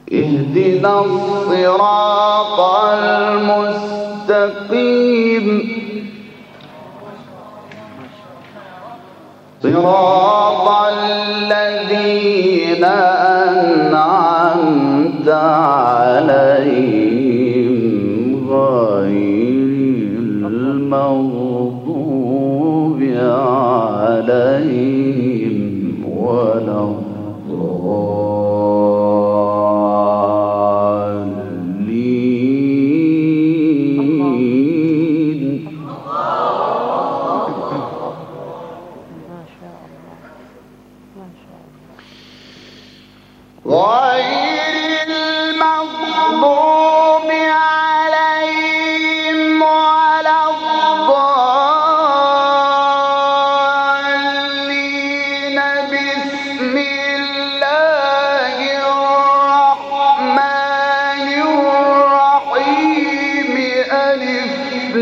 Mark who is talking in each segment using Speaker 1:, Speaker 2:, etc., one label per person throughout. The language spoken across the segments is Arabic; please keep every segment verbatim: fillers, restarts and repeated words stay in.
Speaker 1: اهدنا الصراط المستقيم صراط الذين أنعمت عليهم غير المغضوب عليهم ولا الضالين. غير المغضوب عليهم ولا الضالين. بسم الله الرحمن الرحيم. ألف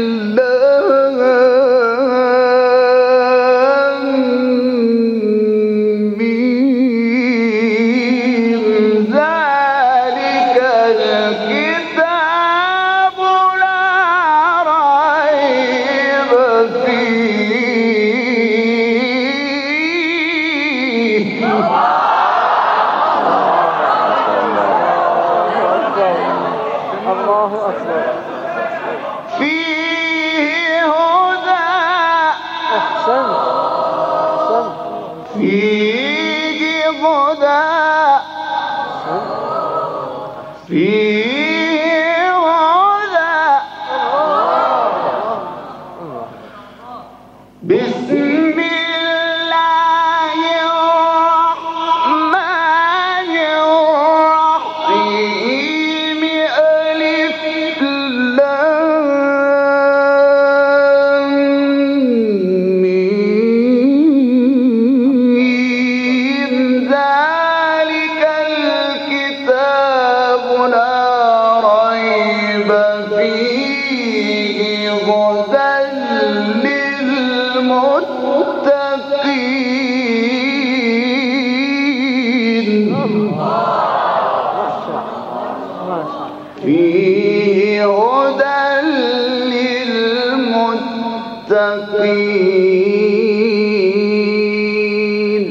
Speaker 1: فيه هدى فيه هدى بسم الله الرحمن الرحيم. ألف لام ميم. ذلك الكتاب لا ريب فيه هدى للمتقين. فيه هدى للمتقين.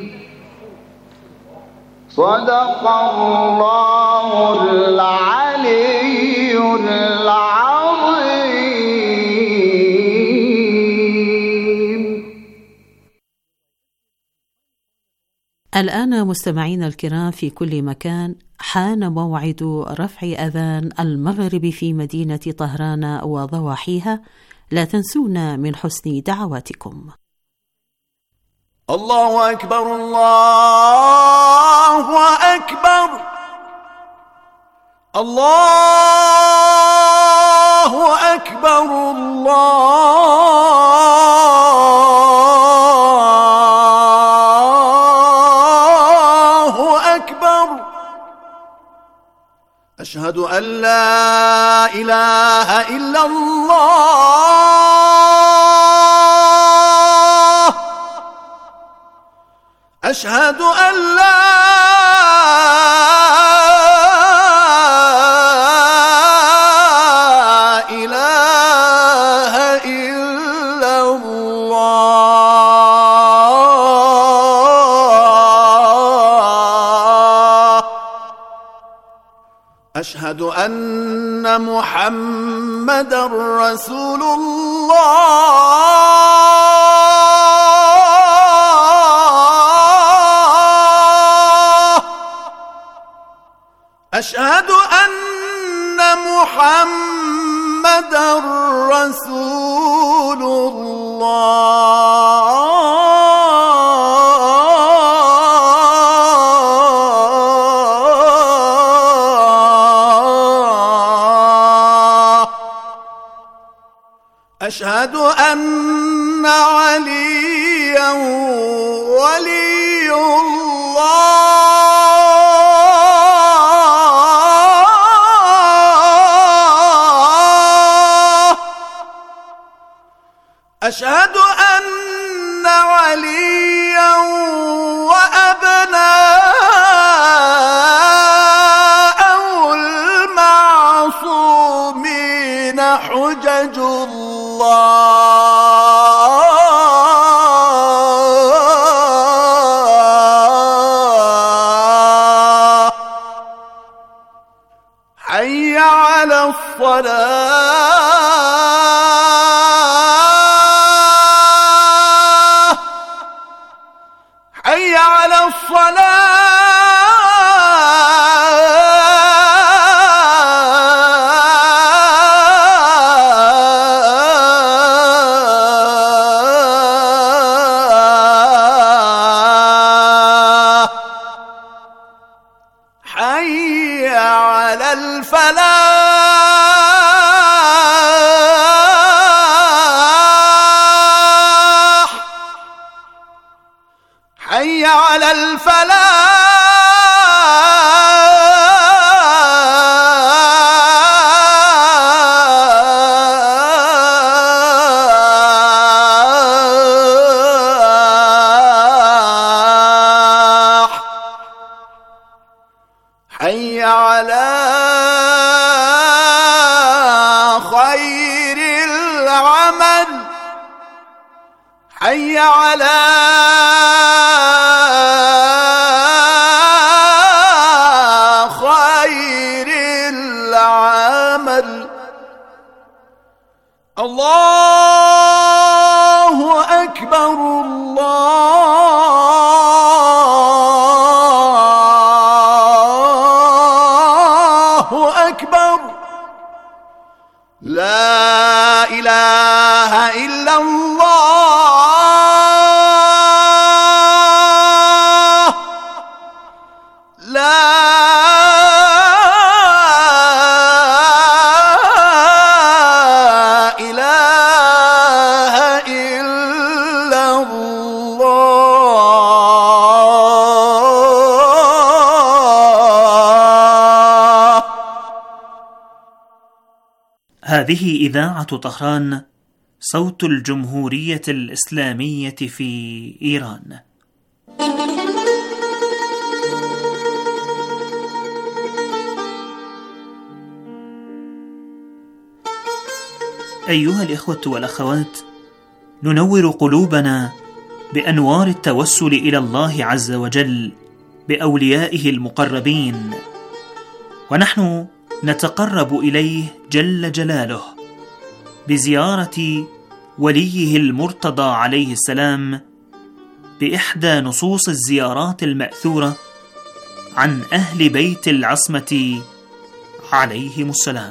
Speaker 1: صدق الله العلي العظيم.
Speaker 2: الآن مستمعينا الكرام في كل مكان حان موعد رفع أذان المغرب في مدينة طهران وضواحيها. لا تنسونا من حسن دعواتكم.
Speaker 3: الله أكبر الله أكبر الله أكبر الله أكبر. أشهد أن لا إله إلا الله. أشهد أن لا إله إلا الله. أشهد أن محمدًا رسول الله. أشهد أن محمدًا رسول الله. أشهد أن عليًا ولي الله. أشهد أن عليًا وأبناء حجج الله حي على الصلاة حي على الصلاة حي على الفلاح حي على الفلاح حي على خير العمل حي على خير العمل الله أكبر الله أكبر لا إله إلا الله لا إله إلا الله.
Speaker 4: هذه إذاعة طهران، صوت الجمهورية الإسلامية في إيران. أيها الإخوة والأخوات، ننور قلوبنا بأنوار التوسل إلى الله عز وجل بأوليائه المقربين، ونحن نتقرب إليه جل جلاله بزيارة وليه المرتضى عليه السلام بإحدى نصوص الزيارات المأثورة عن أهل بيت العصمة عليهم السلام.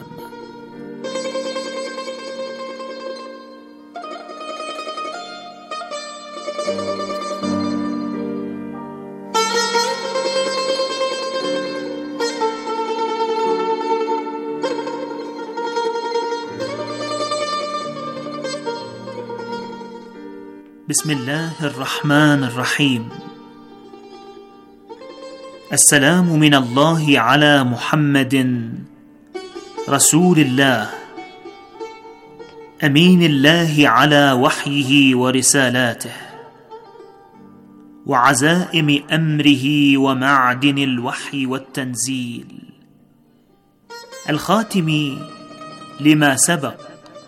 Speaker 4: بسم الله الرحمن الرحيم. السلام من الله على محمد رسول الله أمين الله على وحيه ورسالاته وعزائم أمره ومعدن الوحي والتنزيل، الخاتم لما سبق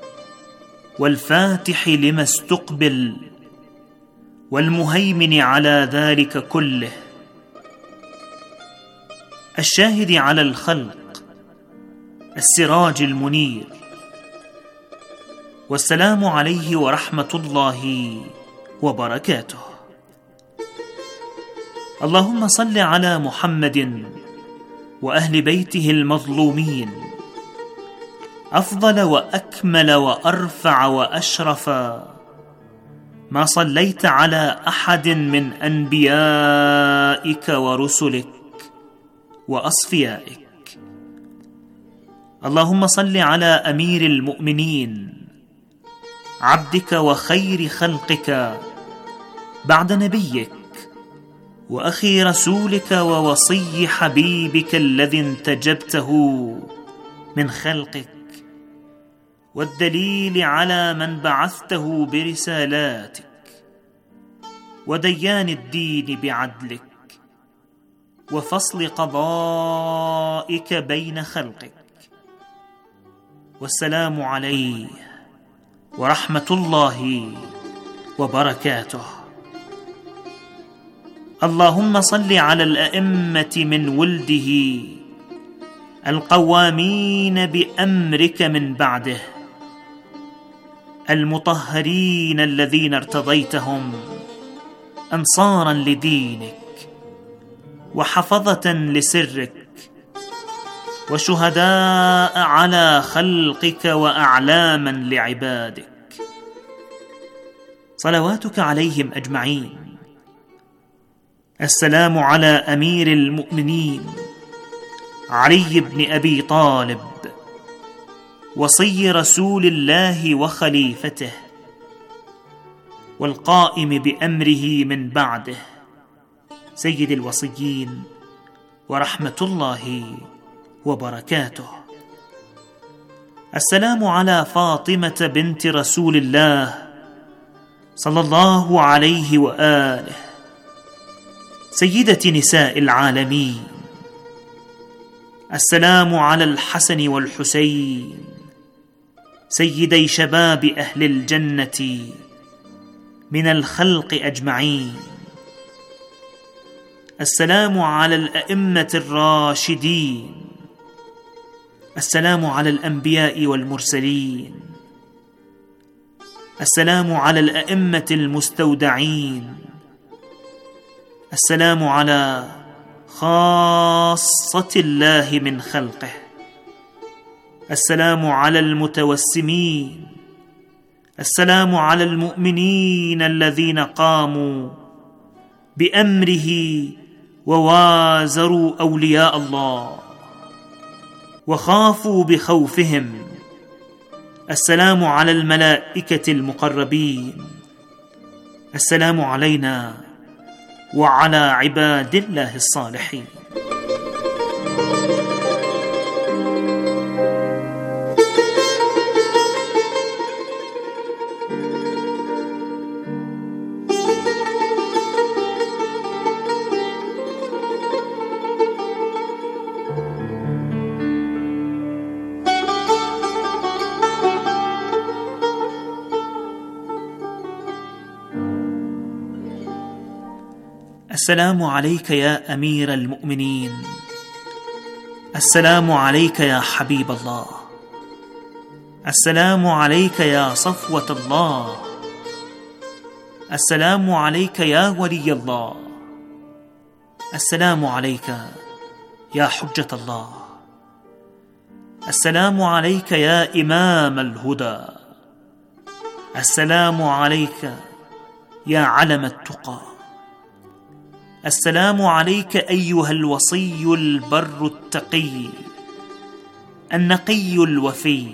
Speaker 4: والفاتح لما استقبل والمهيمن على ذلك كله، الشاهد على الخلق، السراج المنير، والسلام عليه ورحمة الله وبركاته. اللهم صل على محمد وأهل بيته المظلومين، أفضل وأكمل وأرفع وأشرف ما صليت على أحد من أنبيائك ورسلك وأصفيائك. اللهم صل على أمير المؤمنين عبدك وخير خلقك بعد نبيك وأخي رسولك ووصي حبيبك الذي انتجبته من خلقك، والدليل على من بعثته برسالاتك، وديان الدين بعدلك، وفصل قضائك بين خلقك. والسلام عليه ورحمة الله وبركاته. اللهم صل على الأئمة من ولده القوامين بأمرك من بعده، المطهرين الذين ارتضيتهم أنصارا لدينك وحفظة لسرك وشهداء على خلقك وأعلاما لعبادك، صلواتك عليهم أجمعين. السلام على أمير المؤمنين علي بن أبي طالب وصي رسول الله وخليفته والقائم بأمره من بعده سيد الوصيين ورحمة الله وبركاته. السلام على فاطمة بنت رسول الله صلى الله عليه وآله سيدة نساء العالمين. السلام على الحسن والحسين سيدي شباب أهل الجنة من الخلق أجمعين. السلام على الأئمة الراشدين. السلام على الأنبياء والمرسلين. السلام على الأئمة المستودعين. السلام على خاصة الله من خلقه. السلام على المتوسمين. السلام على المؤمنين الذين قاموا بأمره ووازروا أولياء الله وخافوا بخوفهم. السلام على الملائكة المقربين. السلام علينا وعلى عباد الله الصالحين. السلام عليك يا أمير المؤمنين. السلام عليك يا حبيب الله. السلام عليك يا صفوة الله. السلام عليك يا ولي الله. السلام عليك يا حجة الله. السلام عليك يا إمام الهدى. السلام عليك يا علم التقى. السلام عليك أيها الوصي البر التقي النقي الوفي.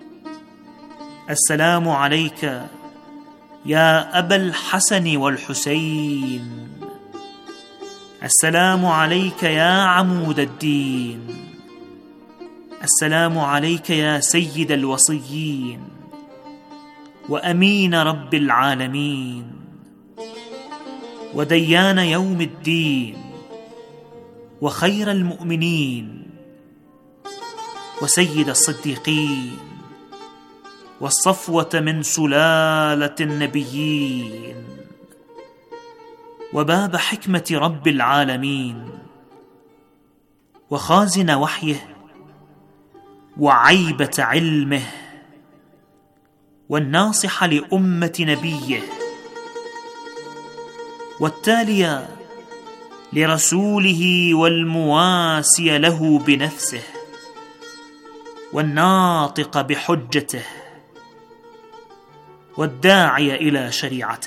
Speaker 4: السلام عليك يا أبا الحسن والحسين. السلام عليك يا عمود الدين. السلام عليك يا سيد الوصيين وأمين رب العالمين وديان يوم الدين وخير المؤمنين وسيد الصديقين والصفوة من سلالة النبيين وباب حكمة رب العالمين وخازن وحيه وعيبة علمه والناصح لأمة نبيه والتالي لرسوله والمواسي له بنفسه والناطق بحجته والداعي إلى شريعته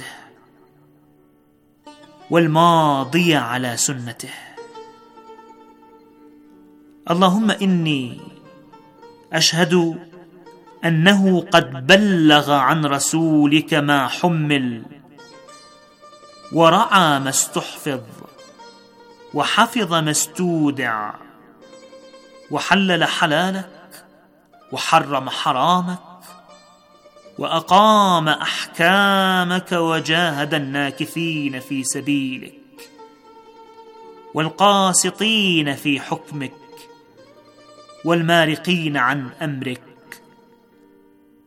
Speaker 4: والماضي على سنته. اللهم إني أشهد أنه قد بلغ عن رسولك ما حمل ورعى ما استحفظ وحفظ ما استودع وحلل حلالك وحرم حرامك وأقام أحكامك وجاهد الناكثين في سبيلك والقاسطين في حكمك والمارقين عن أمرك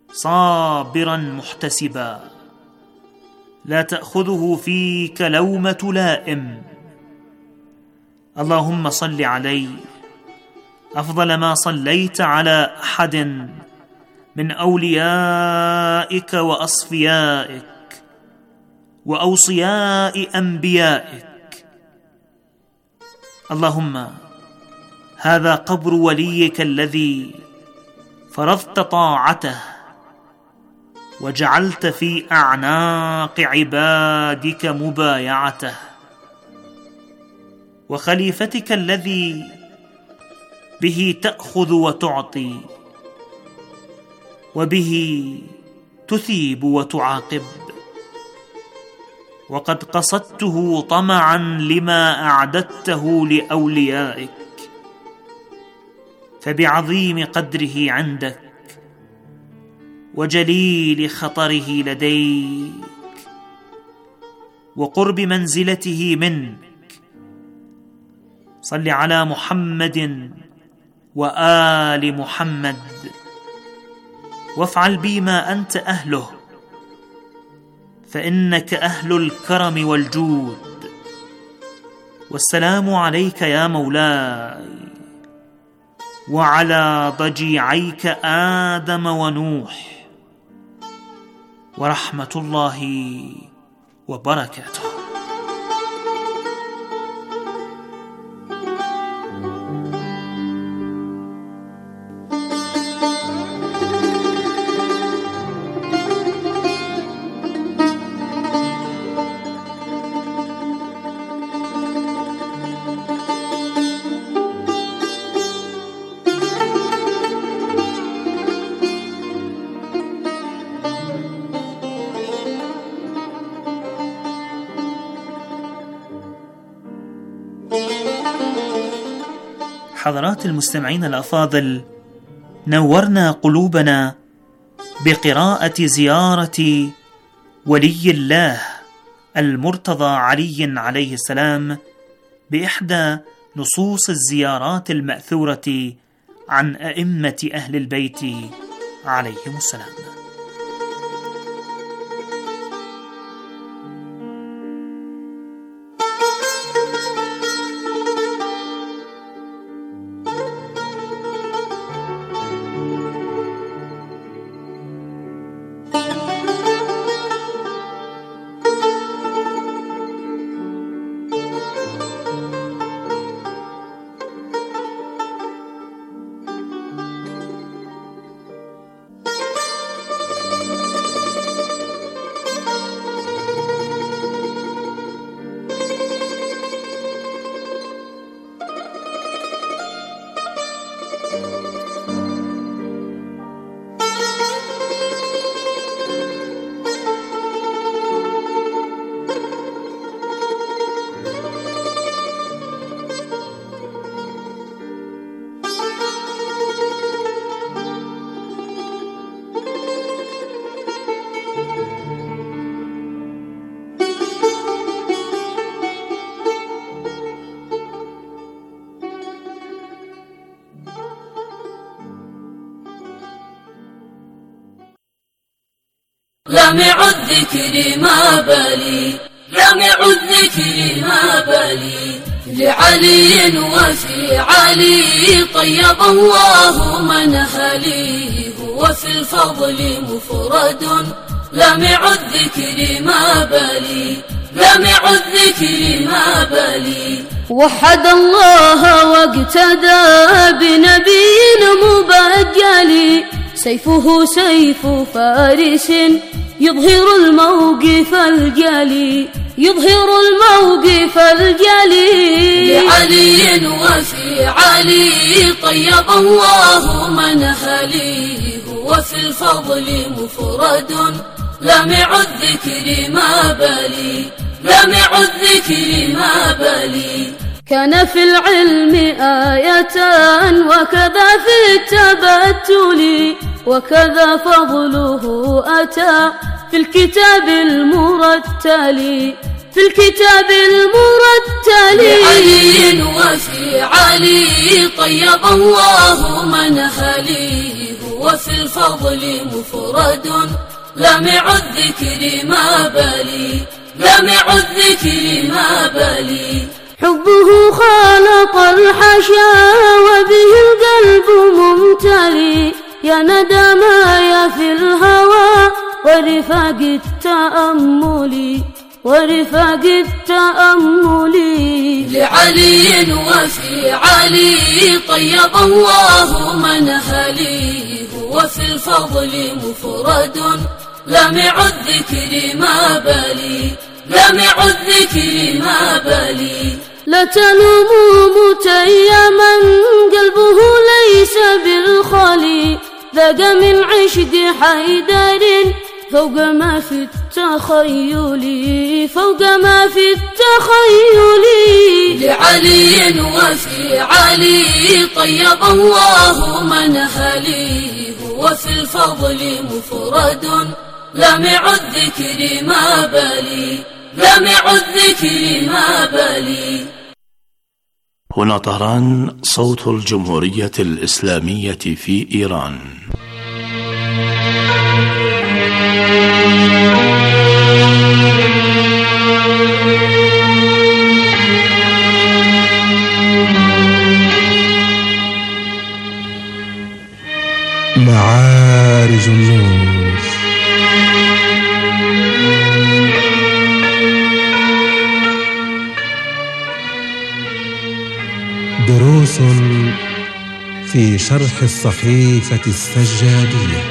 Speaker 4: صابرا محتسبا، لا تأخذه فيك لومة لائم. اللهم صل عليه أفضل ما صليت على أحد من أوليائك وأصفيائك وأوصياء أنبيائك. اللهم هذا قبر وليك الذي فرضت طاعته وجعلت في أعناق عبادك مبايعته، وخليفتك الذي به تأخذ وتعطي وبه تثيب وتعاقب، وقد قصدته طمعا لما أعددته لأوليائك، فبعظيم قدره عندك وجليل خطره لديك وقرب منزلته منك صل على محمد وآل محمد، وافعل بي ما أنت أهله، فإنك أهل الكرم والجود. والسلام عليك يا مولاي وعلى ضجيعيك آدم ونوح، ورحمة الله وبركاته. حضرات المستمعين الأفاضل، نورنا قلوبنا بقراءة زيارة ولي الله المرتضى علي عليه السلام بإحدى نصوص الزيارات المأثورة عن أئمة أهل البيت عليهم السلام.
Speaker 5: لامع الذكر ما بالي، لامع الذكر ما بالي، لعلي وفي علي طيب الله منهلي، هو في الفضل مفرد. لامع الذكر ما بالي، لامع الذكر ما بالي، وحد الله واقتدى بنبي مبجل، سيفه سيف فارس يظهر الموقف الجلي، يظهر الموقف الجلي، لعلي وفي علي طيب الله منهلي، هو في الفضل مفرد. لامع الذكر ما بالي، لامع الذكر ما بالي، كان في العلم آية وكذا في التبتل، وكذا فضله أتى في الكتاب المرتل، في في الكتاب المرتل لعلي وفي علي طيب الله منهلي هو في الفضل مفرد لامع الذكر ما بلي لامع الذكر ما بلي حبه خالق الحشا وبه القلب ممتلي يا ندى ما في الهوى ورفاق التأمل ورفاق التأمل لعلي وفي علي طيب الله منهلي هو في الفضل مفرد لامع الذكر ما بلي لامع الذكر ما بلي لا تلوموا متيما قلبه ليس بالخالي ذاق من عشق حيدر فوق ما في التخيل فوق ما في التخيل لعلي وفي علي طيب الله منهلي هو في الفضل مفرد لامع الذكر ما بلي لامع الذكر ما بلي.
Speaker 6: هنا طهران، صوت الجمهورية الإسلامية في إيران.
Speaker 7: معارج النور. دروس في شرح الصحيفة السجادية.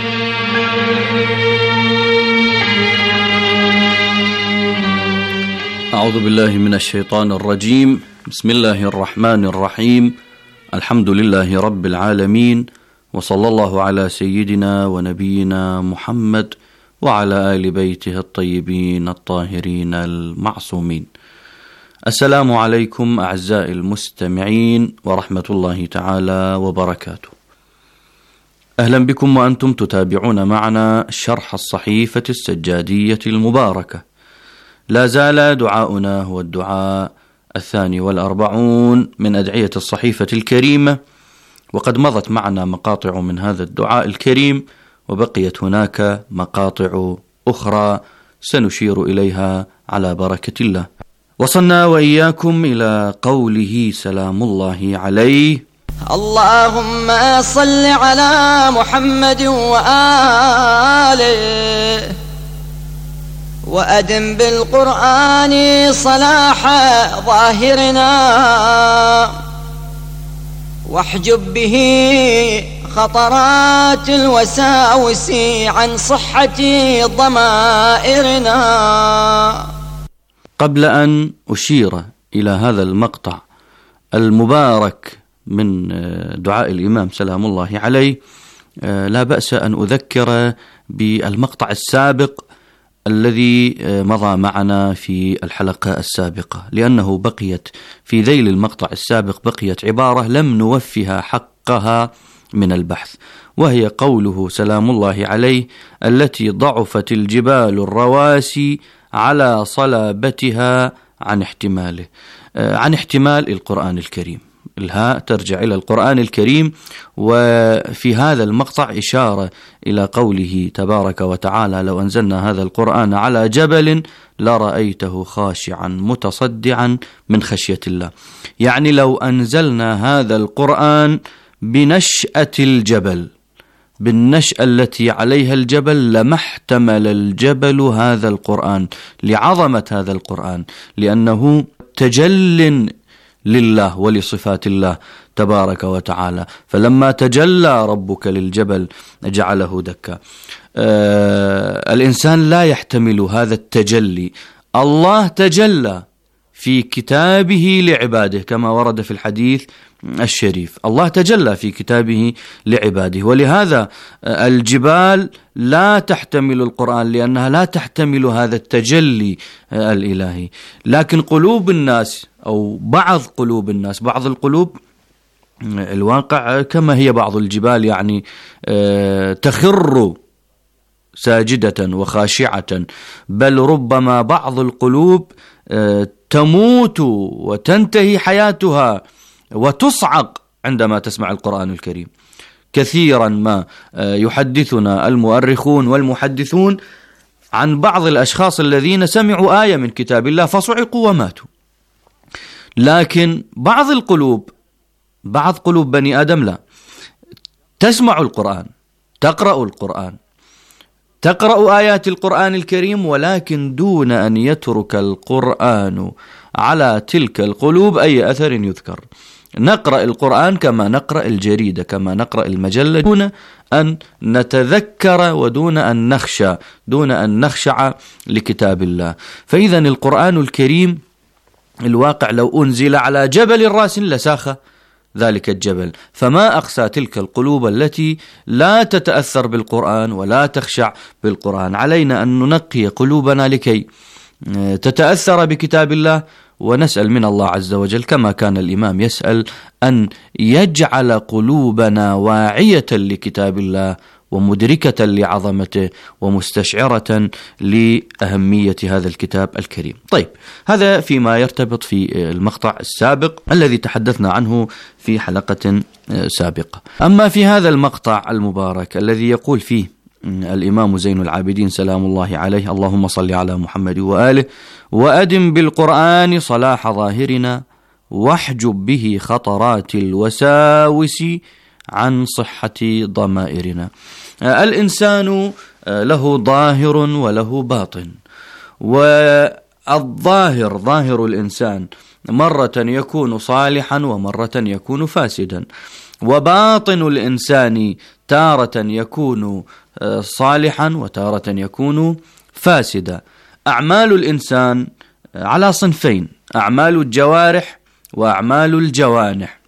Speaker 8: أعوذ بالله من الشيطان الرجيم. بسم الله الرحمن الرحيم. الحمد لله رب العالمين، وصلى الله على سيدنا ونبينا محمد وعلى آل بيته الطيبين الطاهرين المعصومين. السلام عليكم أعزائي المستمعين ورحمة الله تعالى وبركاته. أهلا بكم وأنتم تتابعون معنا شرح الصحيفة السجادية المباركة. لا زال دعاؤنا هو الدعاء الثاني والأربعون من أدعية الصحيفة الكريمة، وقد مضت معنا مقاطع من هذا الدعاء الكريم، وبقيت هناك مقاطع أخرى سنشير إليها على بركة الله. وصلنا وإياكم إلى قوله سلام الله عليه:
Speaker 9: اللهم صل على محمد وآله وأدم بالقرآن صلاح ظاهرنا واحجب به خطرات الوساوس عن صحة ضمائرنا.
Speaker 8: قبل أن أشير إلى هذا المقطع المبارك من دعاء الإمام سلام الله عليه، لا بأس أن أذكر بالمقطع السابق الذي مضى معنا في الحلقة السابقة، لأنه بقيت في ذيل المقطع السابق بقيت عبارة لم نوفها حقها من البحث، وهي قوله سلام الله عليه: التي ضعفت الجبال الرواسي على صلابتها عن احتماله، عن احتمال القرآن الكريم. الهاء ترجع إلى القرآن الكريم. وفي هذا المقطع إشارة إلى قوله تبارك وتعالى: لو أنزلنا هذا القرآن على جبل لرأيته خاشعا متصدعا من خشية الله. يعني لو أنزلنا هذا القرآن بنشأة الجبل، بالنشأة التي عليها الجبل، لما احتمل الجبل هذا القرآن لعظمة هذا القرآن، لأنه تجل لله ولصفات الله تبارك وتعالى. فلما تجلى ربك للجبل جعله دكا. آه الإنسان لا يحتمل هذا التجلي. الله تجلى في كتابه لعباده كما ورد في الحديث الشريف. الله تجلى في كتابه لعباده، ولهذا الجبال لا تحتمل القرآن لأنها لا تحتمل هذا التجلي الإلهي. لكن قلوب الناس أو بعض قلوب الناس، بعض القلوب الواقع كما هي بعض الجبال، يعني تخر ساجدة وخاشعة، بل ربما بعض القلوب تموت وتنتهي حياتها وتصعق عندما تسمع القرآن الكريم. كثيرا ما يحدثنا المؤرخون والمحدثون عن بعض الأشخاص الذين سمعوا آية من كتاب الله فصعقوا وماتوا. لكن بعض القلوب، بعض قلوب بني آدم لا، تسمع القرآن، تقرأ القرآن، تقرأ آيات القرآن الكريم، ولكن دون أن يترك القرآن على تلك القلوب أي أثر يذكر. نقرأ القرآن كما نقرأ الجريدة، كما نقرأ المجلة، دون أن نتذكر ودون أن نخشى، دون أن نخشع لكتاب الله. فإذا القرآن الكريم الواقع لو أنزل على جبل راس لساخ ذلك الجبل. فما أقسى تلك القلوب التي لا تتأثر بالقرآن ولا تخشع بالقرآن. علينا أن ننقي قلوبنا لكي تتأثر بكتاب الله، ونسأل من الله عز وجل كما كان الإمام يسأل أن يجعل قلوبنا واعية لكتاب الله ومدركة لعظمته ومستشعرة لأهمية هذا الكتاب الكريم. طيب، هذا فيما يرتبط في المقطع السابق الذي تحدثنا عنه في حلقة سابقة. أما في هذا المقطع المبارك الذي يقول فيه الإمام زين العابدين سلام الله عليه: اللهم صل على محمد وآله وأدم بالقرآن صلاح ظاهرنا واحجب به خطرات الوساوس عن صحة ضمائرنا. الإنسان له ظاهر وله باطن، والظاهر ظاهر الإنسان مرة يكون صالحا ومرة يكون فاسدا، وباطن الإنسان تارة يكون صالحا وتارة يكون فاسدا. أعمال الإنسان على صنفين: أعمال الجوارح وأعمال الجوانح.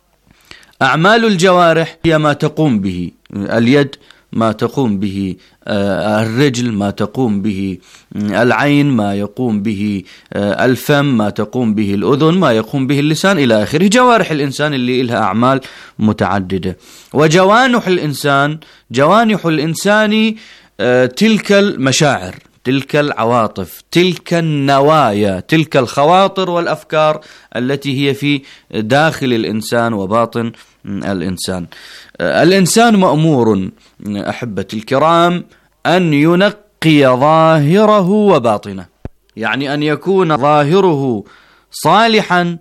Speaker 8: أعمال الجوارح هي ما تقوم به اليد، ما تقوم به الرجل، ما تقوم به العين، ما يقوم به الفم، ما تقوم به الأذن، ما يقوم به اللسان إلى آخره. جوارح الإنسان اللي لها أعمال متعددة. وجوانح الإنسان، جوانح الإنسان تلك المشاعر، تلك العواطف، تلك النوايا، تلك الخواطر والأفكار التي هي في داخل الإنسان وباطن الإنسان. الإنسان مأمور أحبتي الكرام أن ينقي ظاهره وباطنه، يعني أن يكون ظاهره صالحا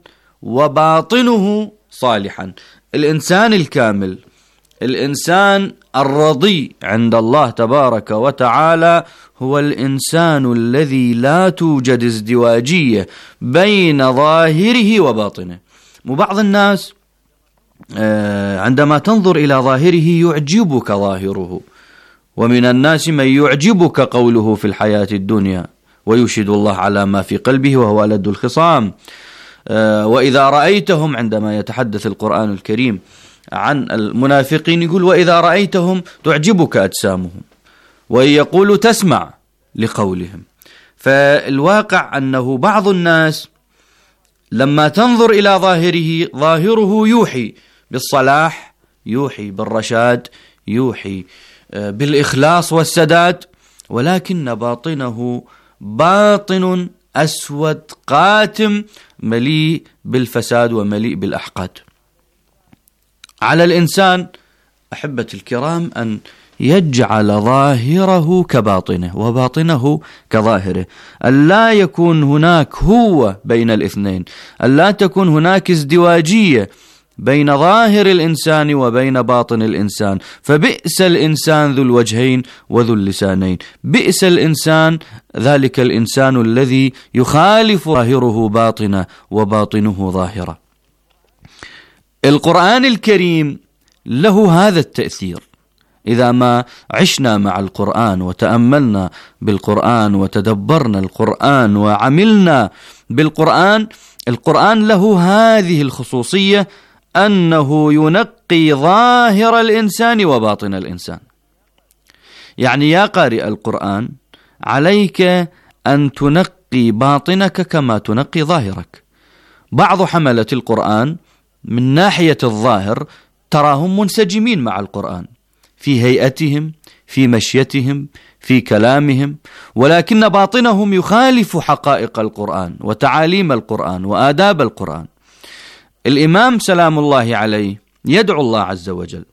Speaker 8: وباطنه صالحا. الإنسان الكامل، الإنسان الرضي عند الله تبارك وتعالى هو الإنسان الذي لا توجد ازدواجية بين ظاهره وباطنه. وبعض الناس عندما تنظر إلى ظاهره يعجبك ظاهره، ومن الناس من يعجبك قوله في الحياة الدنيا ويشهد الله على ما في قلبه وهو ألد الخصام. وإذا رأيتهم، عندما يتحدث القرآن الكريم عن المنافقين يقول: وإذا رأيتهم تعجبك أجسامهم، ويقول تسمع لقولهم. فالواقع أنه بعض الناس لما تنظر إلى ظاهره، ظاهره يوحي بالصلاح، يوحي بالرشاد، يوحي بالإخلاص والسداد، ولكن باطنه باطن أسود قاتم مليء بالفساد ومليء بالأحقاد. على الإنسان أحبتي الكرام أن يجعل ظاهره كباطنه وباطنه كظاهره، أن لا يكون هناك هو بين الاثنين، أن لا تكون هناك ازدواجية بين ظاهر الإنسان وبين باطن الإنسان. فبئس الإنسان ذو الوجهين وذو اللسانين، بئس الإنسان ذلك الإنسان الذي يخالف ظاهره باطنه وباطنه ظاهره. القرآن الكريم له هذا التأثير. إذا ما عشنا مع القرآن وتأملنا بالقرآن وتدبرنا القرآن وعملنا بالقرآن، القرآن له هذه الخصوصية أنه ينقي ظاهر الإنسان وباطن الإنسان. يعني يا قارئ القرآن عليك أن تنقي باطنك كما تنقي ظاهرك. بعض حملة القرآن من ناحية الظاهر تراهم منسجمين مع القرآن في هيئتهم، في مشيتهم، في كلامهم، ولكن باطنهم يخالف حقائق القرآن وتعاليم القرآن وآداب القرآن. الإمام سلام الله عليه يدعو الله عز وجل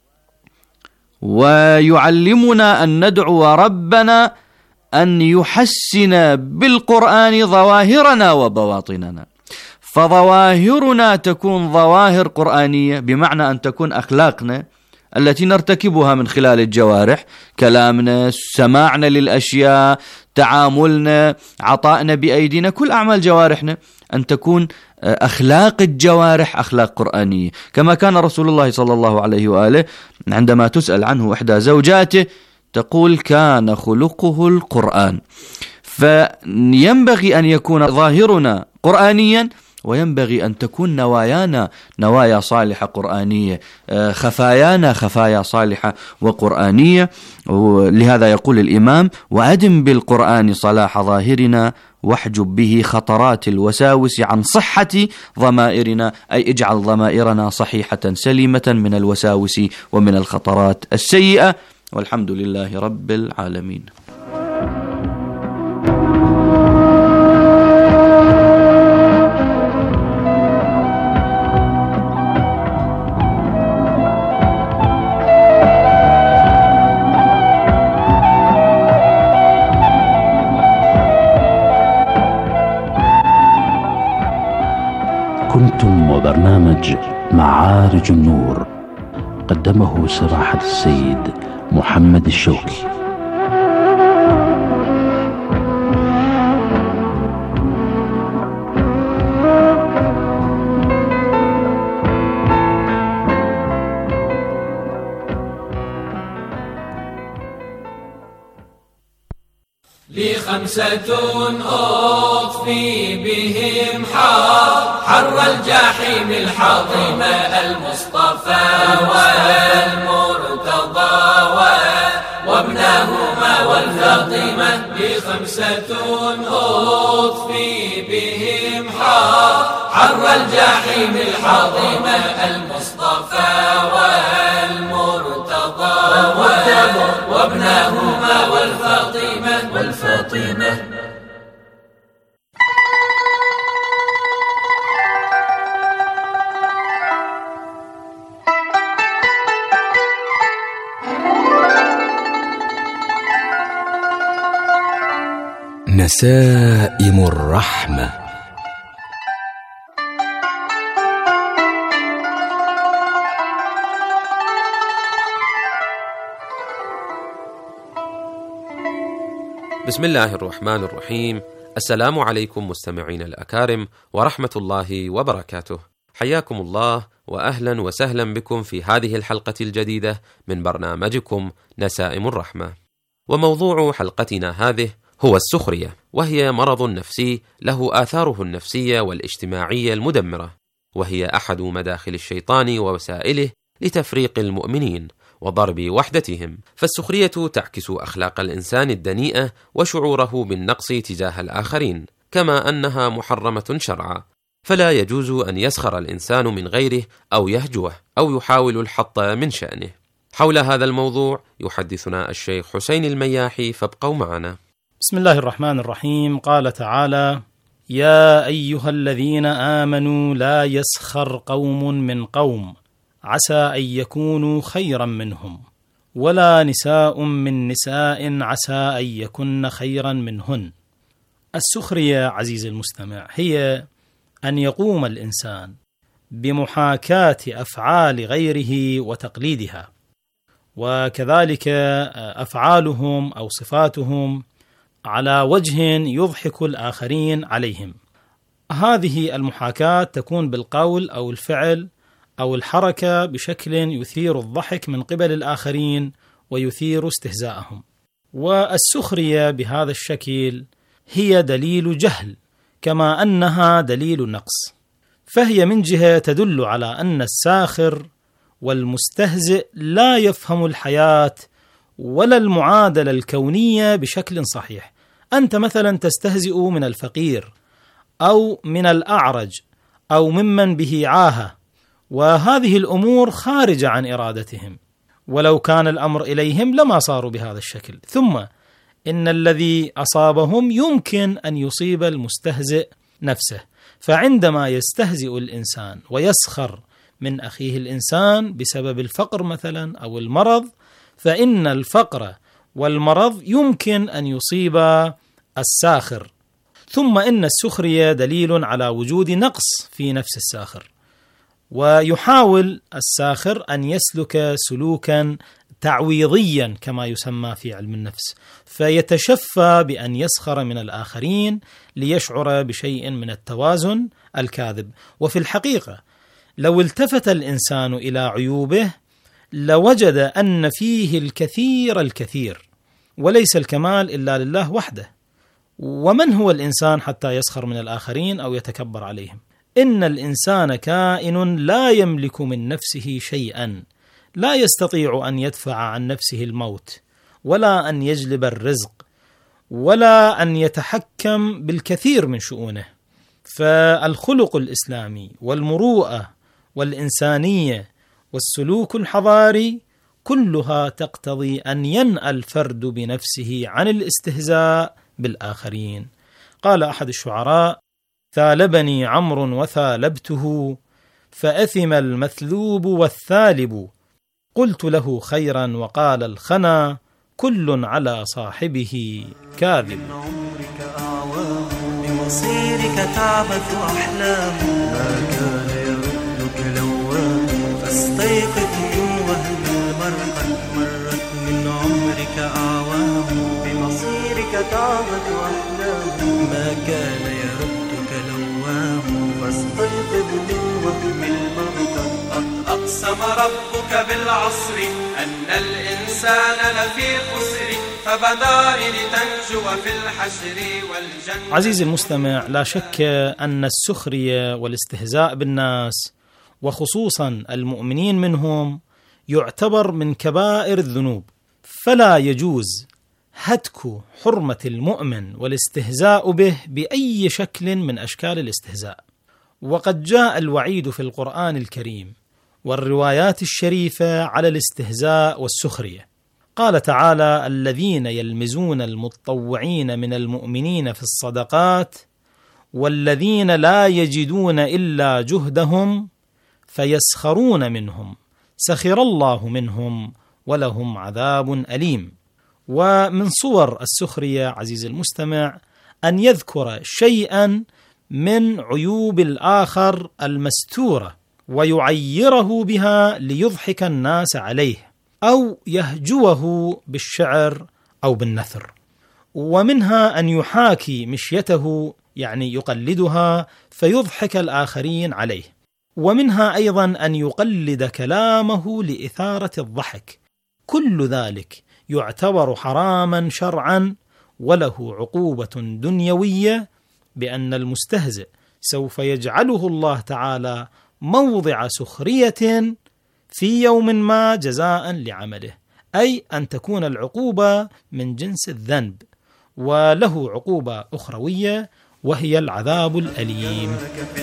Speaker 8: ويعلمنا أن ندعو ربنا أن يحسن بالقرآن ظواهرنا وبواطننا، فظواهرنا تكون ظواهر قرآنية، بمعنى أن تكون أخلاقنا التي نرتكبها من خلال الجوارح، كلامنا، سماعنا للأشياء، تعاملنا، عطائنا بأيدينا، كل أعمال جوارحنا أن تكون أخلاق الجوارح أخلاق قرآنية، كما كان رسول الله صلى الله عليه وآله عندما تسأل عنه إحدى زوجاته تقول كان خلقه القرآن. فينبغي أن يكون ظاهرنا قرآنيا، وينبغي أن تكون نوايانا نوايا صالحة قرآنية، خفايانا خفايا صالحة وقرآنية. لهذا يقول الإمام: وأدم بالقرآن صلاح ظاهرنا واحجب به خطرات الوساوس عن صحة ضمائرنا، أي اجعل ضمائرنا صحيحة سليمة من الوساوس ومن الخطرات السيئة. والحمد لله رب العالمين.
Speaker 6: كنتم وبرنامج معارج النور، قدمه سماحة السيد محمد الشوكي.
Speaker 10: لي خمسة أطفي بهم حار حر الجحيم الحاطم المصطفى والمرتضى وابناهما والفاطمة. لي خمسة أطفي بهم حار حر الجحيم الحاطم المصطفى والمرتضى وابناهما والفاطمة والفاطمة.
Speaker 11: نسائم الرحمة.
Speaker 12: بسم الله الرحمن الرحيم. السلام عليكم مستمعين الأكارم ورحمة الله وبركاته. حياكم الله وأهلا وسهلا بكم في هذه الحلقة الجديدة من برنامجكم نسائم الرحمة. وموضوع حلقتنا هذه هو السخرية، وهي مرض نفسي له آثاره النفسية والاجتماعية المدمرة، وهي أحد مداخل الشيطان ووسائله لتفريق المؤمنين وضرب وحدتهم. فالسخرية تعكس أخلاق الإنسان الدنيئة وشعوره بالنقص تجاه الآخرين، كما أنها محرمة شرعا، فلا يجوز أن يسخر الإنسان من غيره أو يهجوه أو يحاول الحط من شأنه. حول هذا الموضوع يحدثنا الشيخ حسين المياحي، فابقوا معنا.
Speaker 13: بسم الله الرحمن الرحيم. قال تعالى: يا أيها الذين آمنوا لا يسخر قوم من قوم عسى أن يكونوا خيرا منهم ولا نساء من نساء عسى أن يكن خيرا منهن. السخرية عزيزي المستمع هي أن يقوم الإنسان بمحاكاة أفعال غيره وتقليدها، وكذلك أفعالهم أو صفاتهم على وجه يضحك الآخرين عليهم. هذه المحاكاة تكون بالقول أو الفعل أو الحركة بشكل يثير الضحك من قبل الآخرين ويثير استهزاءهم. والسخرية بهذا الشكل هي دليل جهل كما أنها دليل نقص، فهي من جهة تدل على أن الساخر والمستهزئ لا يفهم الحياة ولا المعادلة الكونية بشكل صحيح. أنت مثلا تستهزئ من الفقير أو من الأعرج أو ممن به عاهة، وهذه الأمور خارجة عن إرادتهم، ولو كان الأمر إليهم لما صاروا بهذا الشكل. ثم إن الذي أصابهم يمكن أن يصيب المستهزئ نفسه. فعندما يستهزئ الإنسان ويسخر من أخيه الإنسان بسبب الفقر مثلا أو المرض، فإن الفقر والمرض يمكن أن يصيب الساخر. ثم إن السخرية دليل على وجود نقص في نفس الساخر، ويحاول الساخر أن يسلك سلوكا تعويضيا كما يسمى في علم النفس، فيتشفى بأن يسخر من الآخرين ليشعر بشيء من التوازن الكاذب. وفي الحقيقة لو التفت الإنسان إلى عيوبه لوجد أن فيه الكثير الكثير، وليس الكمال إلا لله وحده. ومن هو الإنسان حتى يسخر من الآخرين أو يتكبر عليهم؟ إن الإنسان كائن لا يملك من نفسه شيئا، لا يستطيع أن يدفع عن نفسه الموت، ولا أن يجلب الرزق، ولا أن يتحكم بالكثير من شؤونه. فالخلق الإسلامي والمروءة والإنسانية والسلوك الحضاري كلها تقتضي أن ينأى الفرد بنفسه عن الاستهزاء بالآخرين. قال أحد الشعراء: ثالبني عمرو وثالبته فأثم المثلوب والثالب، قلت له خيرا وقال الخنا كل على صاحبه كاذب.
Speaker 11: عمرك أعوام بمصيرك تعبث أحلام، ما كان يردك لوام فاستيقظ من وهم المرقد. مرت من عمرك أعوام بمصيرك تعبث أحلام، ما كان يردك لوام فاستيقظ من وهم المرقد.
Speaker 10: أقسم ربك بالعصر أن الإنسان لفي خسر فبدار لتنجو في الحشر والجنة.
Speaker 13: عزيزي المستمع، لا شك أن السخرية والاستهزاء بالناس وخصوصا المؤمنين منهم يعتبر من كبائر الذنوب، فلا يجوز هتك حرمة المؤمن والاستهزاء به بأي شكل من أشكال الاستهزاء. وقد جاء الوعيد في القرآن الكريم والروايات الشريفة على الاستهزاء والسخرية. قال تعالى: الذين يلمزون المتطوعين من المؤمنين في الصدقات والذين لا يجدون إلا جهدهم فيسخرون منهم سخر الله منهم ولهم عذاب أليم. ومن صور السخرية عزيزي المستمع أن يذكر شيئا من عيوب الآخر المستورة ويعيره بها ليضحك الناس عليه، أو يهجوه بالشعر أو بالنثر. ومنها أن يحاكي مشيته، يعني يقلدها فيضحك الآخرين عليه. ومنها أيضا أن يقلد كلامه لإثارة الضحك. كل ذلك يعتبر حراما شرعا وله عقوبة دنيوية، بأن المستهزئ سوف يجعله الله تعالى موضع سخرية في يوم ما جزاء لعمله، أي أن تكون العقوبة من جنس الذنب، وله عقوبة أخروية وهي العذاب الأليم.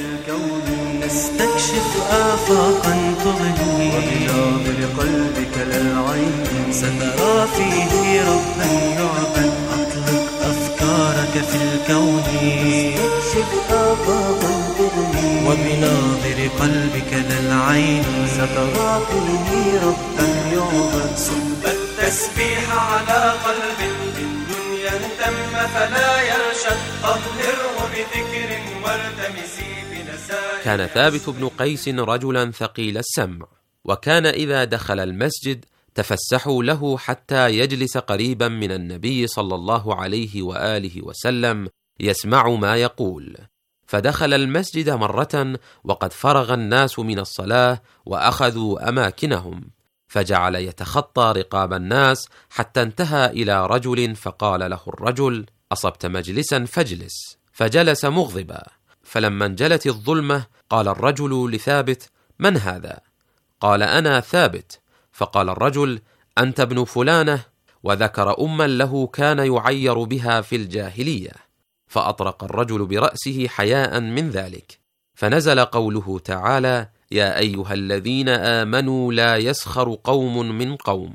Speaker 11: نستكشف آفاقا تغني وبناظر قلبك للعين سترى فيه ربا يعبد. أطلق أفكارك في الكون نستكشف آفاقا تغني وبناظر قلبك للعين سترى فيه ربا يعبد.
Speaker 10: صب التسبيح على قلب بالدنيا تم فلا يرشد. طهره بذكر والتمسي بنسائل.
Speaker 12: كان ثابت بن قيس رجلا ثقيل السمع، وكان إذا دخل المسجد تفسحوا له حتى يجلس قريبا من النبي صلى الله عليه وآله وسلم يسمع ما يقول. فدخل المسجد مرة وقد فرغ الناس من الصلاة وأخذوا أماكنهم، فجعل يتخطى رقاب الناس حتى انتهى إلى رجل فقال له الرجل: أصبت مجلسا فاجلس. فجلس مغضبا. فلما انجلت الظلمة قال الرجل لثابت: من هذا؟ قال: أنا ثابت. فقال الرجل: أنت ابن فلانة؟ وذكر أما له كان يعير بها في الجاهلية. فأطرق الرجل برأسه حياء من ذلك. فنزل قوله تعالى: يا أيها الذين آمنوا لا يسخر قوم من قوم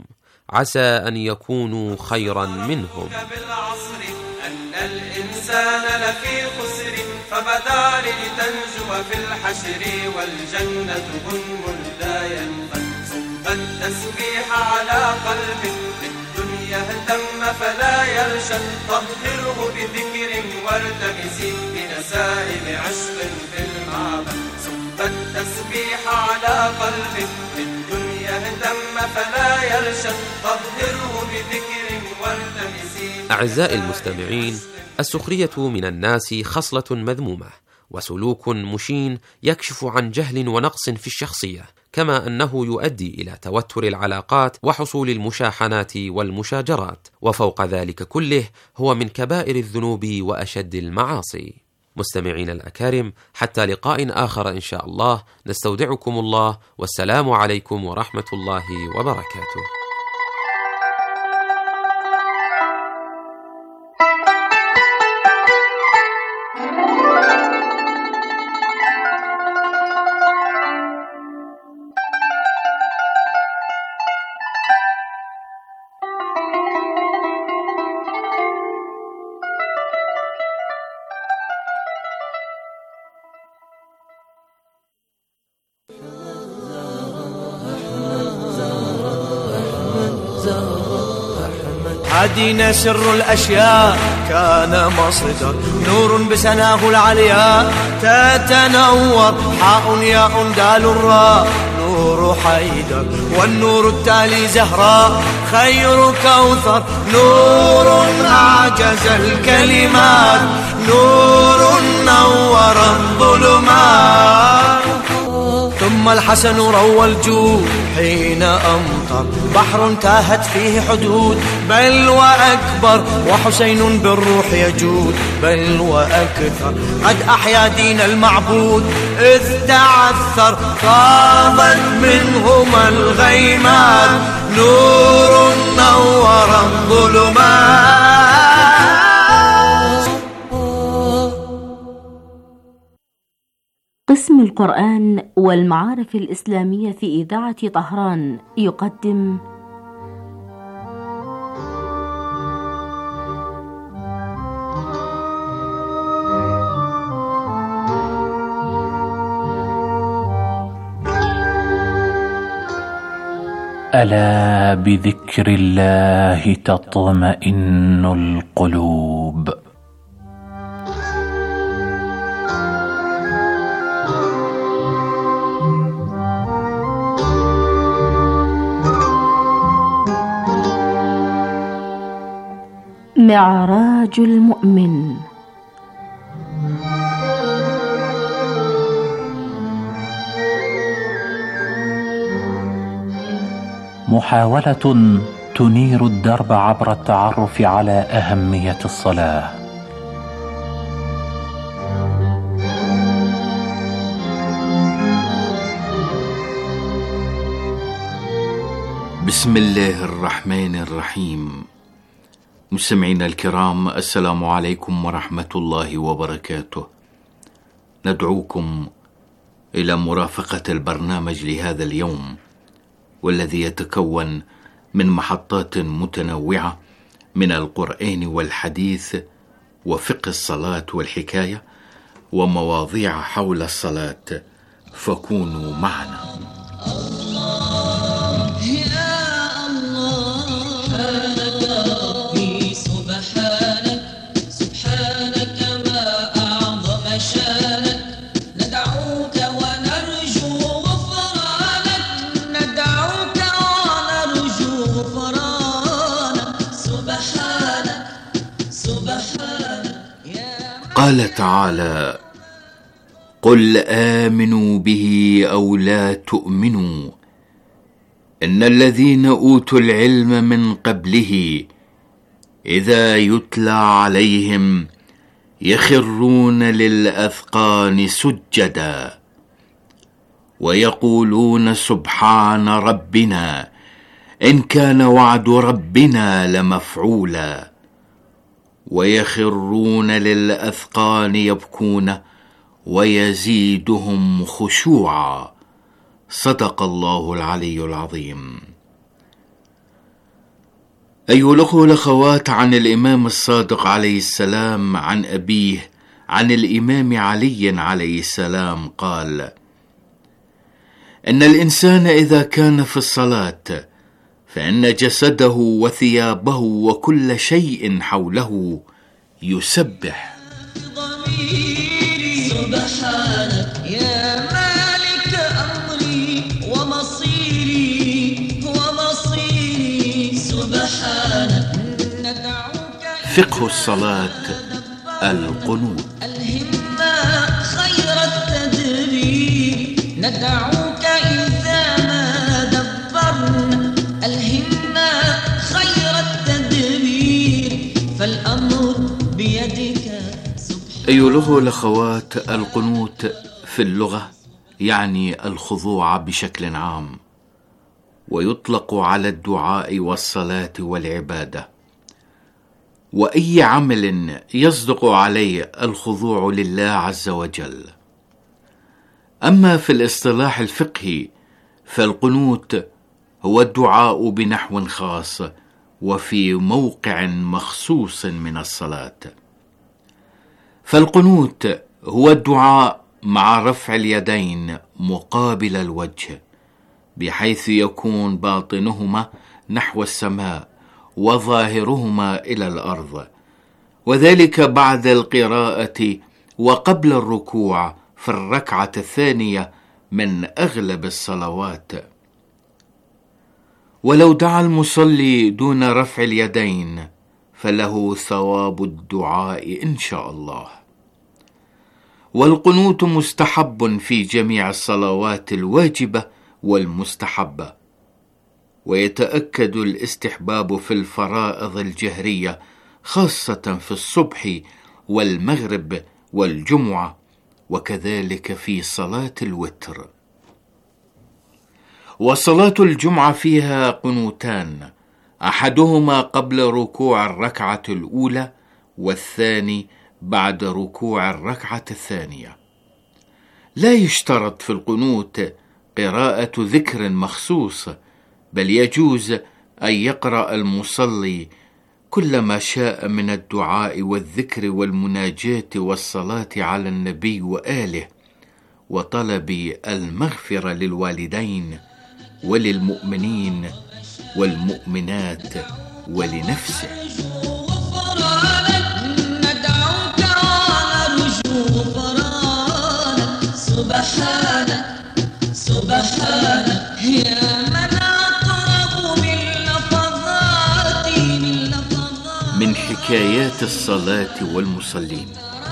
Speaker 12: عسى أن يكونوا خيرا منهم.
Speaker 10: أن الإنسان لفي خسر فبدا لتنجو في الحشر والجنة بن لا ينفد. صب التسبيح على قلب للدنيا اهتم فلا يرشد. طهره بذكر والتمس بنسائم عشق في المعبد. صب التسبيح على قلب للدنيا اهتم فلا يرشد. طهره بذكر والتمس.
Speaker 12: أعزائي المستمعين، السخرية من الناس خصلة مذمومة وسلوك مشين يكشف عن جهل ونقص في الشخصية، كما أنه يؤدي إلى توتر العلاقات وحصول المشاحنات والمشاجرات، وفوق ذلك كله هو من كبائر الذنوب وأشد المعاصي. مستمعين الأكارم، حتى لقاء آخر إن شاء الله، نستودعكم الله، والسلام عليكم ورحمة الله وبركاته.
Speaker 11: عدينا سر الأشياء كان مصدر نور بسناه العليا تتنور. حاء ياء دال الراء نور حيدر. والنور التالي زهراء خير كوثر. نور أعجز الكلمات نور نور الظلمات. ثم الحسن روى الجود حين أمطر. بحر تاهت فيه حدود بل وأكبر. وحسين بالروح يجود بل وأكثر. قد أحيا دين المعبود إذ تعثر. فاضت منهما الغيمات نور نور الظلمات.
Speaker 2: قسم القرآن والمعارف الإسلامية في إذاعة طهران يقدم
Speaker 6: ألا بذكر الله تطمئن القلوب.
Speaker 2: معراج المؤمن.
Speaker 6: محاولة تنير الدرب عبر التعرف على أهمية الصلاة.
Speaker 14: بسم الله الرحمن الرحيم. مستمعينا الكرام، السلام عليكم ورحمة الله وبركاته. ندعوكم إلى مرافقة البرنامج لهذا اليوم، والذي يتكون من محطات متنوعة من القرآن والحديث وفقه الصلاة والحكاية ومواضيع حول الصلاة، فكونوا معنا. قال تعالى: قل آمنوا به أو لا تؤمنوا إن الذين أوتوا العلم من قبله إذا يتلى عليهم يخرون للأذقان سجدا ويقولون سبحان ربنا إن كان وعد ربنا لمفعولا ويخرون للأذقان يبكون ويزيدهم خشوعا. صدق الله العلي العظيم. أيها الأخوة والأخوات، عن الإمام الصادق عليه السلام عن أبيه عن الإمام علي عليه السلام قال: إن الإنسان إذا كان في الصلاة فإن جسده وثيابه وكل شيء حوله يسبح.
Speaker 15: سبحانك يا مالك أمري ومصيري ومصيري، سبحانك ندعوك.
Speaker 14: فقه الصلاة القنوت.
Speaker 15: ألهمنا خير التدبير، ندعوك إذا ما دبرنا، ألهمنا خير التدبير، فالأمر بيدك.
Speaker 14: أيها الأخوة والأخوات، القنوت في اللغة يعني الخضوع بشكل عام، ويطلق على الدعاء والصلاة والعبادة، وأي عمل يصدق عليه الخضوع لله عز وجل. أما في الاصطلاح الفقهي فالقنوت هو الدعاء بنحو خاص وفي موقع مخصوص من الصلاة. فالقنوت هو الدعاء مع رفع اليدين مقابل الوجه، بحيث يكون باطنهما نحو السماء وظاهرهما إلى الأرض، وذلك بعد القراءة وقبل الركوع في الركعة الثانية من أغلب الصلوات. ولو دعا المصلي دون رفع اليدين فله ثواب الدعاء إن شاء الله. والقنوت مستحب في جميع الصلوات الواجبة والمستحبة، ويتأكد الاستحباب في الفرائض الجهرية خاصة في الصبح والمغرب والجمعة، وكذلك في صلاة الوتر. وصلاة الجمعة فيها قنوتان، أحدهما قبل ركوع الركعة الأولى، والثاني بعد ركوع الركعة الثانية. لا يشترط في القنوت قراءة ذكر مخصوص، بل يجوز أن يقرأ المصلي كل ما شاء من الدعاء والذكر والمناجاة والصلاة على النبي وآله، وطلب المغفرة للوالدين وللمؤمنين والمؤمنات ولنفسه.
Speaker 15: سبحانك سبحانك يا من أطرب من لفظاتي من لفظاتي.
Speaker 14: من حكايات الصلاة والمصلين.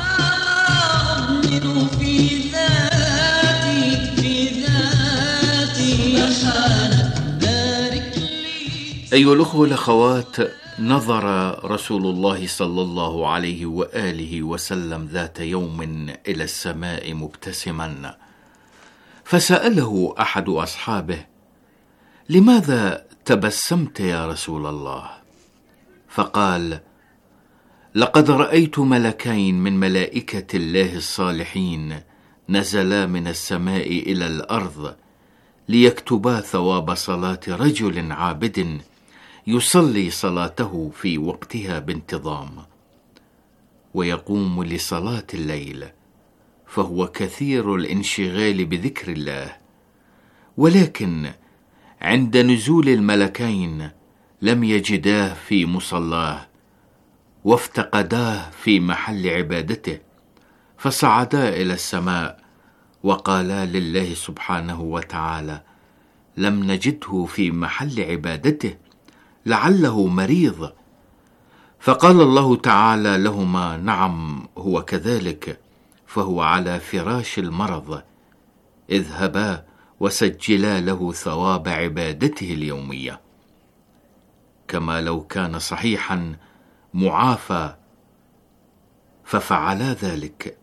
Speaker 15: أؤمن في ذاتي في ذاتي، سبحانك بارك لي.
Speaker 14: أيها الأخوة والأخوات، نظر رسول الله صلى الله عليه وآله وسلم ذات يوم إلى السماء مبتسما، فسأله أحد أصحابه: لماذا تبسمت يا رسول الله؟ فقال: لقد رأيت ملكين من ملائكة الله الصالحين نزلا من السماء إلى الأرض ليكتبا ثواب صلاة رجل عابد يصلي صلاته في وقتها بانتظام، ويقوم لصلاة الليل، فهو كثير الانشغال بذكر الله، ولكن عند نزول الملكين لم يجداه في مصلاه وافتقداه في محل عبادته، فصعدا إلى السماء وقالا لله سبحانه وتعالى: لم نجده في محل عبادته، لعله مريض. فقال الله تعالى لهما: نعم هو كذلك، فهو على فراش المرض، اذهبا وسجلا له ثواب عبادته اليومية، كما لو كان صحيحا معافى، ففعلا ذلك.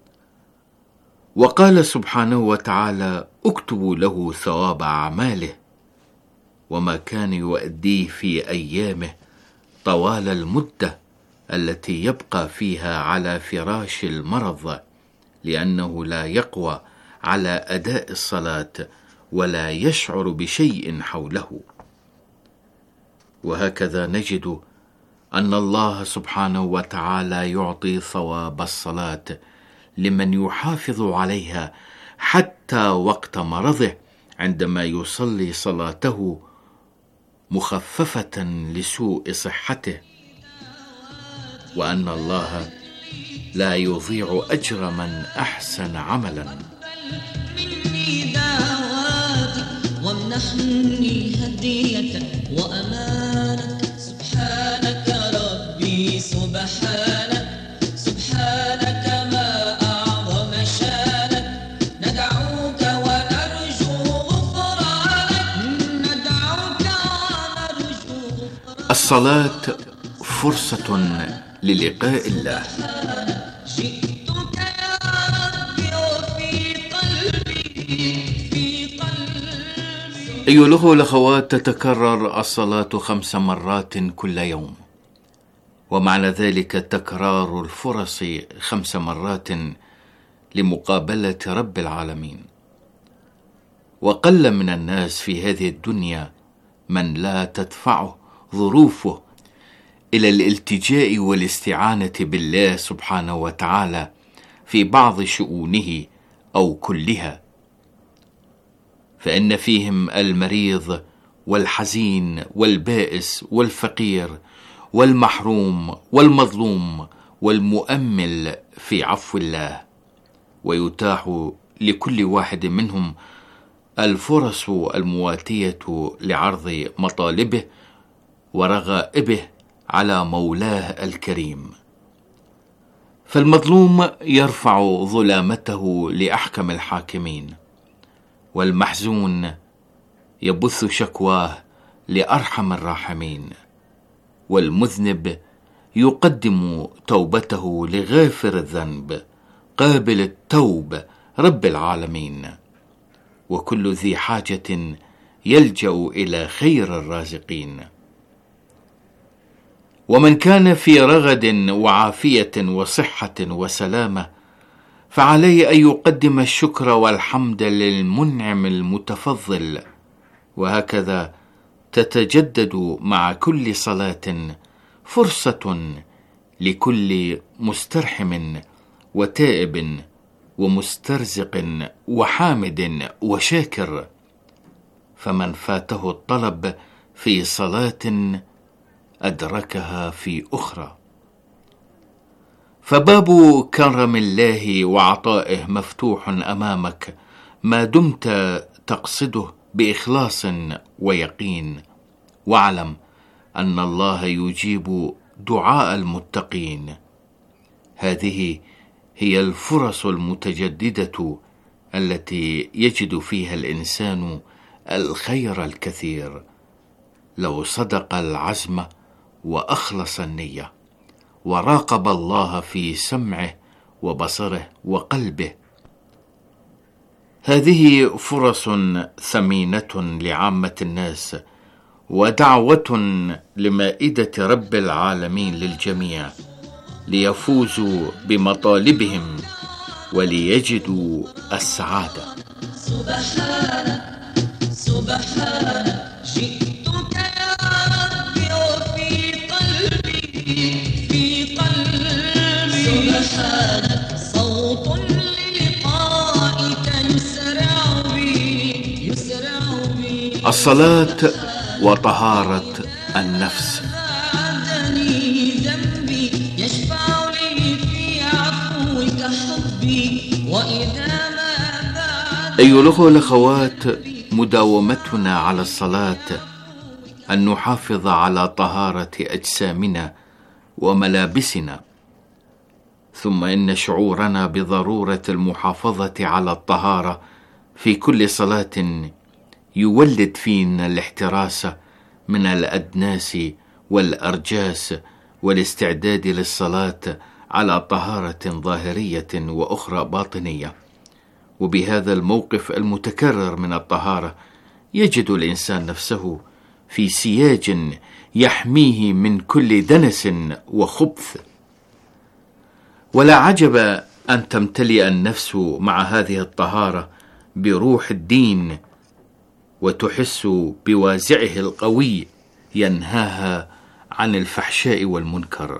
Speaker 14: وقال سبحانه وتعالى: اكتبوا له ثواب أعماله، وما كان يؤديه في أيامه طوال المدة التي يبقى فيها على فراش المرض، لأنه لا يقوى على أداء الصلاة ولا يشعر بشيء حوله. وهكذا نجد أن الله سبحانه وتعالى يعطي ثواب الصلاة لمن يحافظ عليها حتى وقت مرضه عندما يصلي صلاته مخففة لسوء صحته، وأن الله لا يضيع أجر من أحسن عملا.
Speaker 15: مني دعواتك وامنحني هدية وأمانك. سبحانك ربي سبحانك، سبحانك ما أعظم شانك. ندعوك ونرجو غفرانك، ندعوك ونرجو غفرانك.
Speaker 14: الصلاة فرصة للقاء الله.
Speaker 15: جئتك يا ربي وفي قلبي، في قلبي.
Speaker 14: أيها الأخوة والأخوات، تتكرر الصلاة خمس مرات كل يوم، ومعنى ذلك تكرار الفرص خمس مرات لمقابلة رب العالمين. وقل من الناس في هذه الدنيا من لا تدفعه ظروفه إلى الالتجاء والاستعانة بالله سبحانه وتعالى في بعض شؤونه أو كلها، فإن فيهم المريض والحزين والبائس والفقير والمحروم والمظلوم والمؤمل في عفو الله، ويتاح لكل واحد منهم الفرص المواتية لعرض مطالبه ورغائبه على مولاه الكريم. فالمظلوم يرفع ظلامته لأحكم الحاكمين، والمحزون يبث شكواه لأرحم الراحمين، والمذنب يقدم توبته لغافر الذنب قابل التوب رب العالمين، وكل ذي حاجة يلجأ إلى خير الرازقين. ومن كان في رغد وعافية وصحة وسلامة فعليه أن يقدم الشكر والحمد للمنعم المتفضل، وهكذا تتجدد مع كل صلاة فرصة لكل مسترحم وتائب ومسترزق وحامد وشاكر. فمن فاته الطلب في صلاة أدركها في أخرى. فباب كرم الله وعطائه مفتوح أمامك ما دمت تقصده بإخلاص ويقين، واعلم أن الله يجيب دعاء المتقين. هذه هي الفرص المتجددة التي يجد فيها الإنسان الخير الكثير لو صدق العزم وأخلص النية، وراقب الله في سمعه وبصره وقلبه. هذه فرص ثمينة لعامة الناس، ودعوة لمائدة رب العالمين للجميع ليفوزوا بمطالبهم وليجدوا السعادة.
Speaker 15: سبحانك سبحانك جئتك يا ربي وفي قلبي، في قلبي. سبحانك صوت للقائك يسرع بي، يسرع بي.
Speaker 14: الصلاة وطهارة النفس.
Speaker 15: عدني ذنبي يشفع لي في عفوك حبي، وإذا ما بعد.
Speaker 14: أيها الأخوة والأخوات، مداومتنا على الصلاة أن نحافظ على طهارة أجسامنا وملابسنا، ثم إن شعورنا بضرورة المحافظة على الطهارة في كل صلاة يولد فينا الاحتراس من الأدناس والأرجاس، والاستعداد للصلاة على طهارة ظاهرية وأخرى باطنية. وبهذا الموقف المتكرر من الطهارة يجد الإنسان نفسه في سياج يحميه من كل دنس وخبث. ولا عجب أن تمتلئ النفس مع هذه الطهارة بروح الدين، وتحس بوازعه القوي ينهاها عن الفحشاء والمنكر.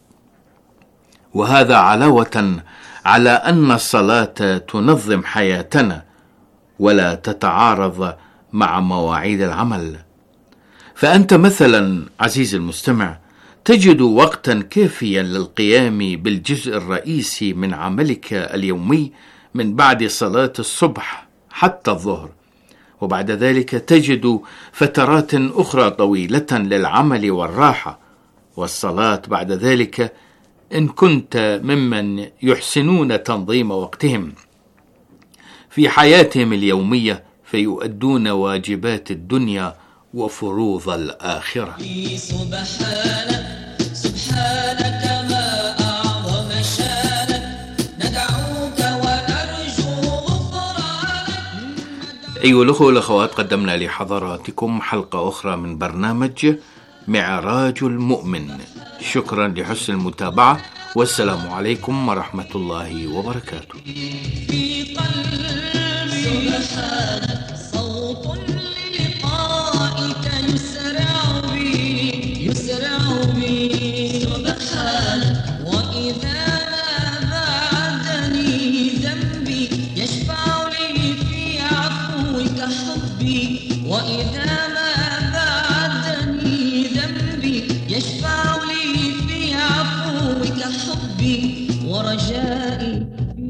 Speaker 14: وهذا علاوة على أن الصلاة تنظم حياتنا ولا تتعارض مع مواعيد العمل. فأنت مثلا عزيزي المستمع تجد وقتا كافيا للقيام بالجزء الرئيسي من عملك اليومي من بعد صلاة الصبح حتى الظهر، وبعد ذلك تجد فترات أخرى طويلة للعمل والراحة، والصلاة بعد ذلك إن كنت ممن يحسنون تنظيم وقتهم في حياتهم اليومية فيؤدون واجبات الدنيا وفروض الآخرة.
Speaker 15: سبحانك سبحانك ما أعظم شانك ندعوك ونرجو غفرانك.
Speaker 14: أيها الأخوة والأخوات، قدمنا لحضراتكم حلقة أخرى من برنامج معراج المؤمن. شكرا لحسن المتابعة، والسلام عليكم ورحمة الله وبركاته.
Speaker 15: في قلبي سبحانك صوت للقائك يسرع بي يسرع بي سبحانك، وإذا ما بعدني ذنبي يشفع لي في عفوك حبي، وإذا ما بعدني ذنبي يشفع لي في عفوك حبي ورجائي.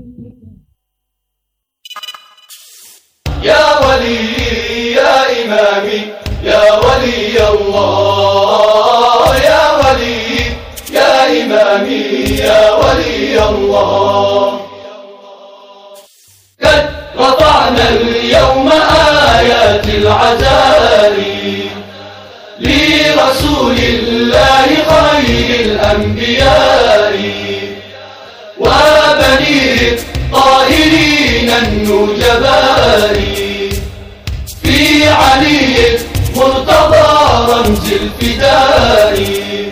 Speaker 16: يا ولي يا إمامي يا ولي الله، يا ولي يا إمامي يا ولي الله. قد رفعنا اليوم آيات العزاء لرسول الله خير الأنبياء وبني الطاهرين النجباء، في علي مرتضى رمز الفداء،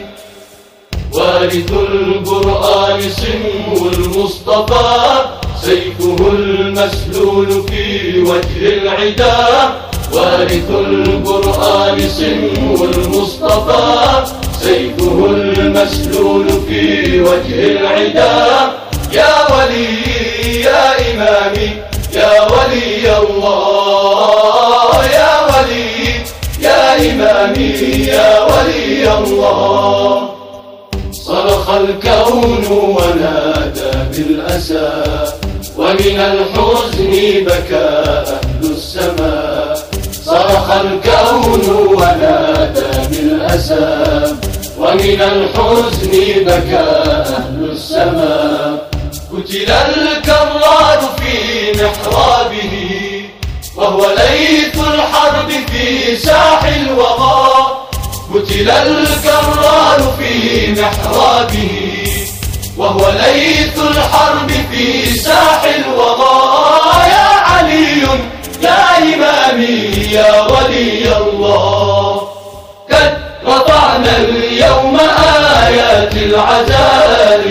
Speaker 16: وارث القرآن سمو المصطفى سيفه المسلول في وجه العدا، وارث القرآن سمو المصطفى سيفه المسلول في وجه العدا. يا ولي يا إمامي يا ولي الله، يا ولي يا إمامي يا ولي الله. صرخ الكون ونادى بالأسى ومن الحزن بكى أهل السماء، صرخ الكون ونادى بالأسى ومن الحزن بكى أهل السماء. قتل الكرار في محرابه وهو ليث الحرب في ساح الوغى، قتل الكرار في محرابه وهو ليث الحرب في ساح الوغى. يا علي يا إمامي يا ولي الله، قد رفعنا اليوم آيات العزاء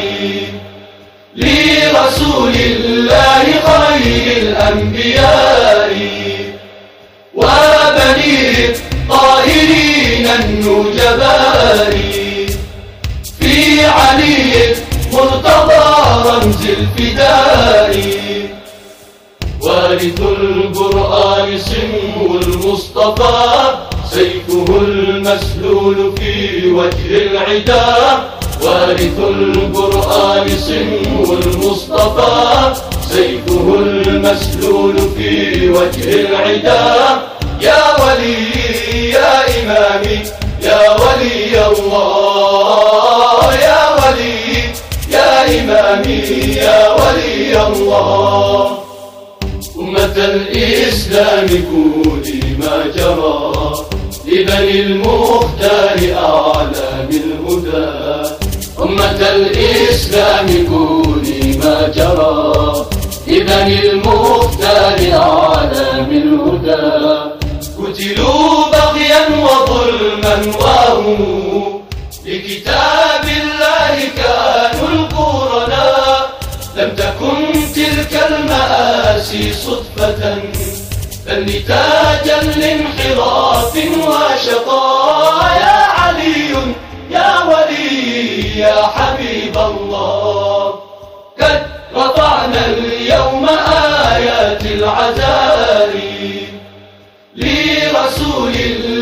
Speaker 16: لرسول الله خير الأنبياء وبني الطاهرين النجباء، في علي مرتضى رمز الفداء، وارث القرآن سمو المصطفى سيفه المسلول في وجه العدا، وارث القرآن سمو المصطفى سيفه المسلول في وجه العدا. يا ولي يا إمامي يا ولي الله، يا ولي يا إمامي يا ولي الله. أمة الإسلام كوني ما جرى لبني المختار أعلام الهدى، أمة الإسلام كوني ما جرى لبني المختار أعلام الهدى. قتلوا بغيا وظلما وهم لكتاب الله كانوا القرناء، لم تكن تلك المآسي صدفة بل نتاجا لانحراف وشقاء.